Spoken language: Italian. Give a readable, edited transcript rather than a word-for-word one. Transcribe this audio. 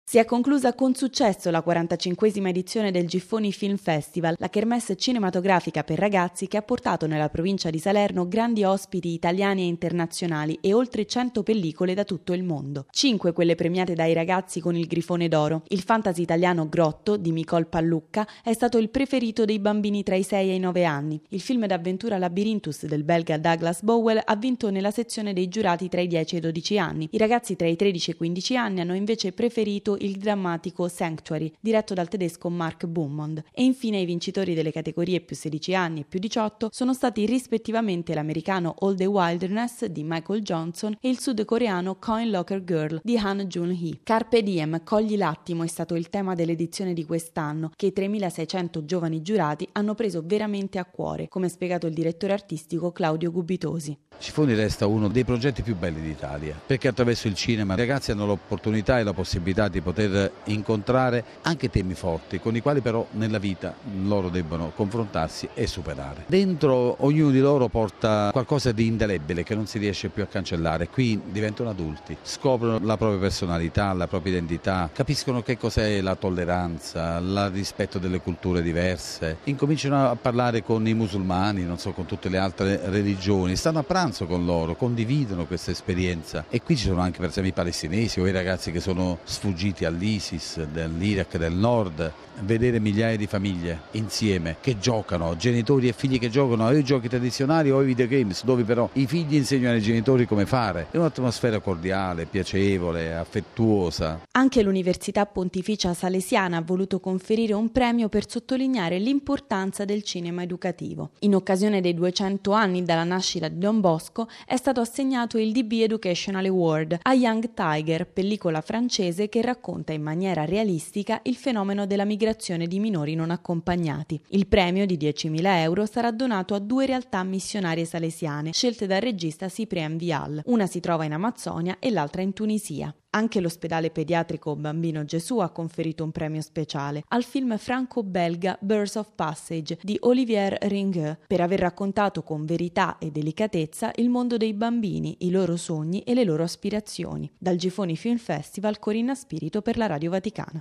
Si è conclusa con successo la 45esima edizione del Giffoni Film Festival, la kermesse cinematografica per ragazzi che ha portato nella provincia di Salerno grandi ospiti italiani e internazionali e oltre 100 pellicole da tutto il mondo. 5 quelle premiate dai ragazzi con il Grifone d'Oro. Il fantasy italiano Grotto di Micol Pallucca è stato il preferito dei bambini tra i 6 e i 9 anni. Il film d'avventura Labyrinthus del belga Douglas Bowell ha vinto nella sezione dei giurati tra i 10 e i 12 anni. I ragazzi tra i 13 e i 15 anni hanno invece preferito il drammatico Sanctuary, diretto dal tedesco Mark Beaumont. E infine i vincitori delle categorie più 16 anni e più 18 sono stati rispettivamente l'americano All the Wilderness di Michael Johnson e il sudcoreano Coin Locker Girl di Han Jun-hee. Carpe diem, cogli l'attimo è stato il tema dell'edizione di quest'anno, che i 3.600 giovani giurati hanno preso veramente a cuore, come ha spiegato il direttore artistico Claudio Gubitosi. Giffoni resta uno dei progetti più belli d'Italia, perché attraverso il cinema i ragazzi hanno l'opportunità e la possibilità di poter incontrare anche temi forti, con i quali però nella vita loro debbono confrontarsi e superare. Dentro ognuno di loro porta qualcosa di indelebile che non si riesce più a cancellare, qui diventano adulti, scoprono la propria personalità, la propria identità, capiscono che cos'è la tolleranza, il rispetto delle culture diverse, incominciano a parlare con i musulmani, non so, con tutte le altre religioni, stanno a pranzo con loro, condividono questa esperienza e qui ci sono anche per esempio i palestinesi o i ragazzi che sono sfuggiti all'ISIS, dell'Iraq del Nord. Vedere migliaia di famiglie insieme che giocano, genitori e figli che giocano o ai giochi tradizionali o ai videogames, dove però i figli insegnano ai genitori come fare. È un'atmosfera cordiale, piacevole, affettuosa. Anche l'Università Pontificia Salesiana ha voluto conferire un premio per sottolineare l'importanza del cinema educativo. In occasione dei 200 anni dalla nascita di Don Bosco è stato assegnato il DB Educational Award a Young Tiger, pellicola francese che racconta in maniera realistica il fenomeno della migrazione di minori non accompagnati. Il premio di 10.000 euro sarà donato a 2 realtà missionarie salesiane scelte dal regista Cyprien Vial. Una si trova in Amazzonia e l'altra in Tunisia. Anche l'ospedale pediatrico Bambino Gesù ha conferito un premio speciale al film franco-belga Birds of Passage di Olivier Ringueux per aver raccontato con verità e delicatezza il mondo dei bambini, i loro sogni e le loro aspirazioni. Dal Giffoni Film Festival, Corinna Spirito per la Radio Vaticana.